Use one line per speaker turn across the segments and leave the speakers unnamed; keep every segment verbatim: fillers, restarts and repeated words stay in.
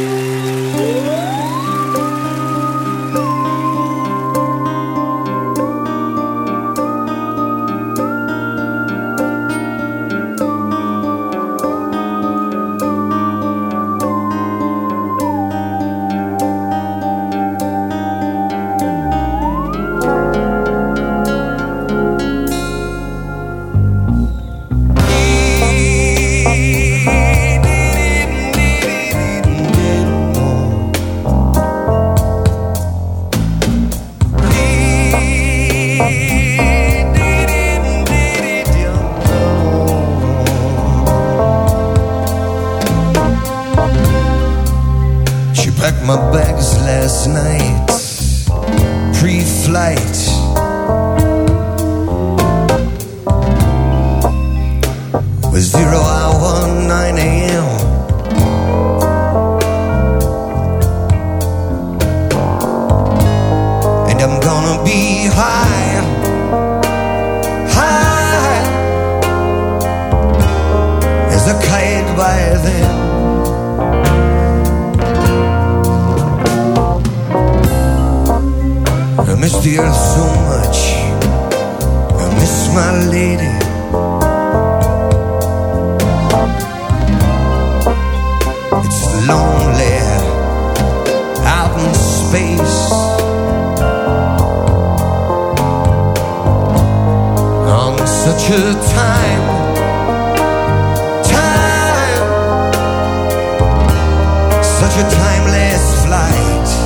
My bags last night, pre-flight. Was zero hour nine a.m. And I'm gonna be high, high as a kite by then. I miss the earth so much, I miss my lady. It's lonely out in space, on such a time, time, such a timeless flight.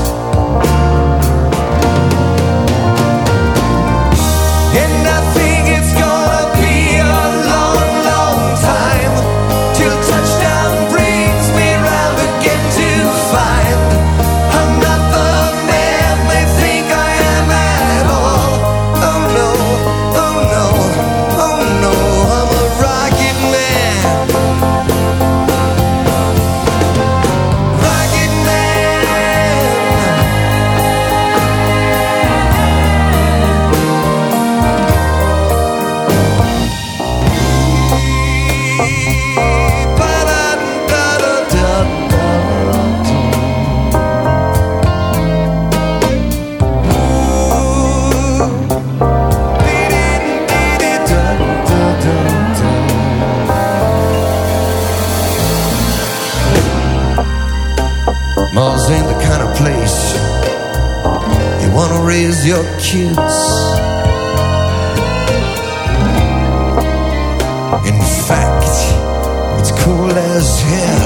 And I think it's gonna be a long, long time till touchdown brings me round again to find I'm not the man they think I am at all. Oh no, oh no, oh no, I'm a rocket man. Rocket man. Mars ain't the kind of place you wanna raise your kids. In fact, it's cool as hell.